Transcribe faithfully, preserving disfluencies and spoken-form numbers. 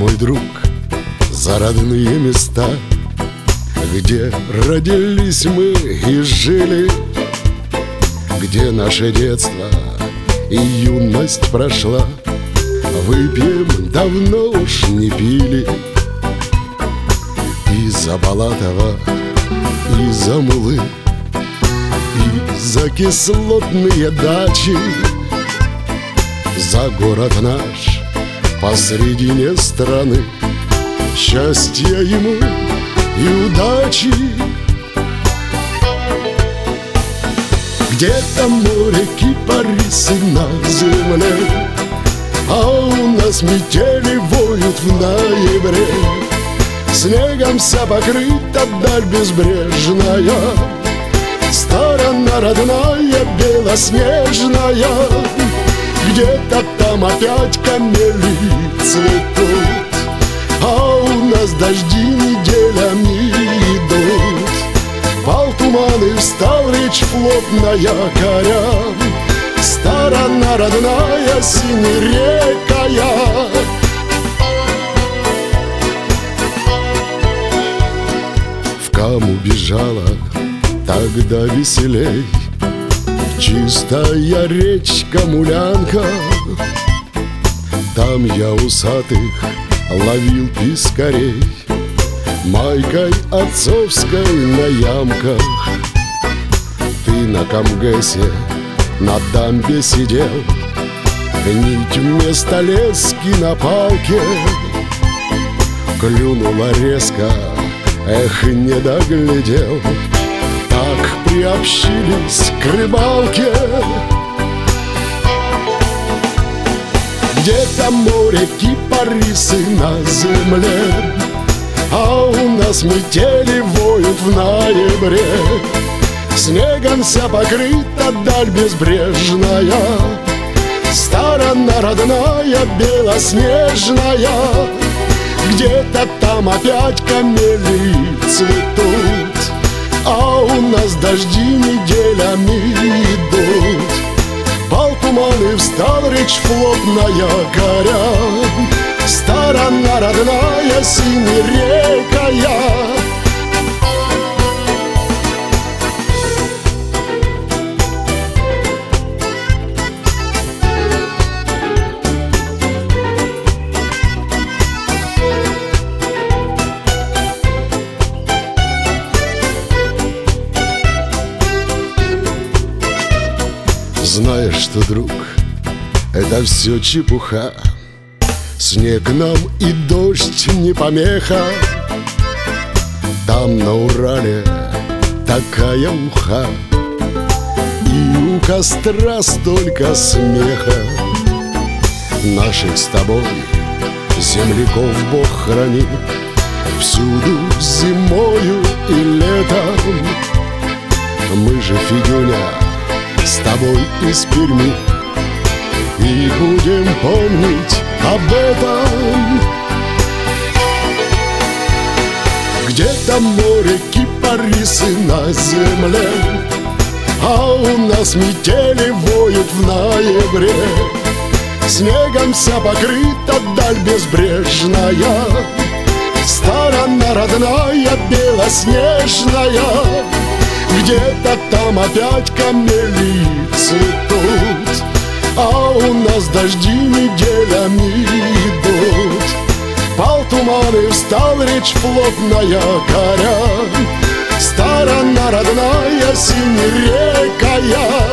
мой друг, за родные места, где родились мы и жили, где наше детство и юность прошла. Выпьем, давно уж не пили, и за Балатова, и за Мулы, и за кислотные дачи, за город наш посредине страны. Счастья ему и удачи. Где-то море, кипарисы на земле, а у нас метели воют в ноябре. Снегом вся покрыта даль безбрежная, сторона родная, белоснежная. Где-то там опять камели цветут, а у нас дожди неделями идут. Пал туманы, встал речь флотная коря, сторона родная, синерекая. В Каму бежала тогда веселей чистая речка Мулянка. Там я усатых ловил пискарей майкой отцовской на ямках. Ты на Камгэсе на дамбе сидел, нить вместо лески на палке. Клюнула резко, эх, не доглядел, так приобщились к рыбалке. Где-то море, кипарисы на земле, а у нас метели воют в ноябре. Снегом вся покрыта даль безбрежная, сторона родная, белоснежная. Где-то там опять камели цветут, а у нас дожди неделями идут. Пал туманы, встал речь флотная коря, сторона родная, синерекая. Знаешь что, друг, это все чепуха. Снег нам и дождь не помеха. Там на Урале такая уха, и у костра столько смеха. Наших с тобой земляков Бог хранит всюду зимою и летом. Мы же, Федюня, с тобой из Перми и будем помнить об этом. Где-то море, кипарисы на земле, а у нас метели воют в ноябре. Снегом вся покрыта даль безбрежная, сторона родная, белоснежная. Где-то там опять камели цветут, а у нас дожди неделями идут. Пал туманы, встал речь флотная коря, сторона родная, синерекая.